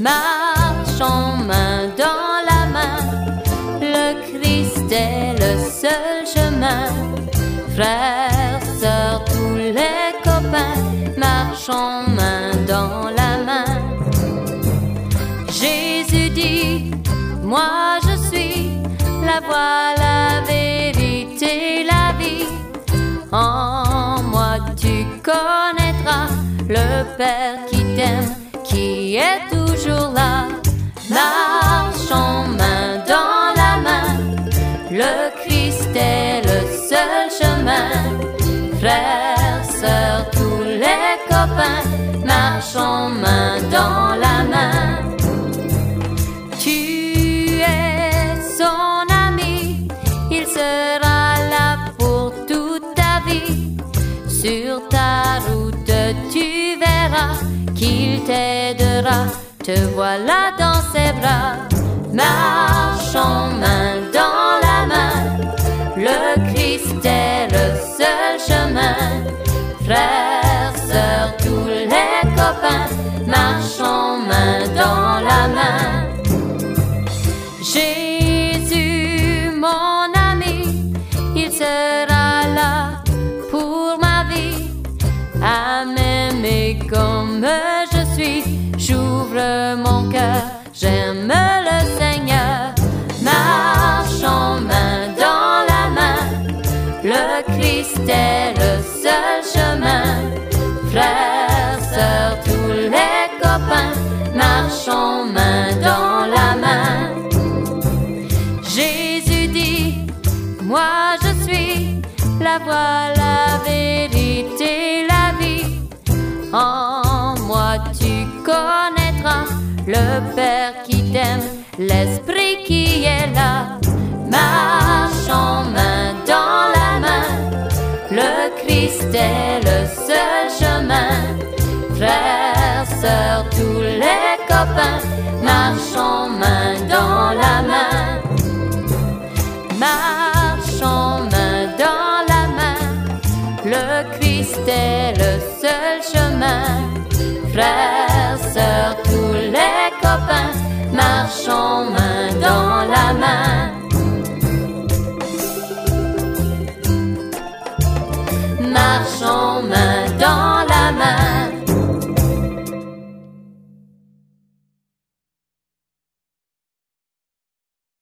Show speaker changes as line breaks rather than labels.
marchons main dans la main. Le Christ est le seul chemin. Frères, sœurs, tous les copains, marchons main dans la main. Jésus dit, moi je suis la voie, la vérité, la vie. En moi tu connaîtras le Père qui t'aime, qui est toujours là. Marchons main dans la main. Le Christ est le seul chemin. Frères, sœurs, tous les copains, marchons main dans la main. Tu es son ami, il sera là pour toute ta vie. Sur ta route tu verras qu'il t'aidera, te voilà dans ses bras. Marchons main dans la main. Le Christ est le seul chemin. Frères, sœurs, tous les copains, marchons main dans la main. Jésus, mon ami, il sera là pour ma vie. À m'aimer comme je suis, j'ouvre mon cœur, j'aime le Seigneur. Marchons main dans la main. Le Christ est le seul chemin. Frères, sœurs, tous les copains, marchons main dans la main. Jésus dit, moi je suis la voie, la vérité, la vie. En moi tu connaîtras le Père qui t'aime, l'Esprit qui est là. Marchons main dans la main. Le Christ est le seul chemin. Frères, sœurs, tous les copains, marchons main dans la main. Marchons main dans la main. Le Christ est le seul chemin. Frères, sœurs, tous les copains, marchons main dans la main.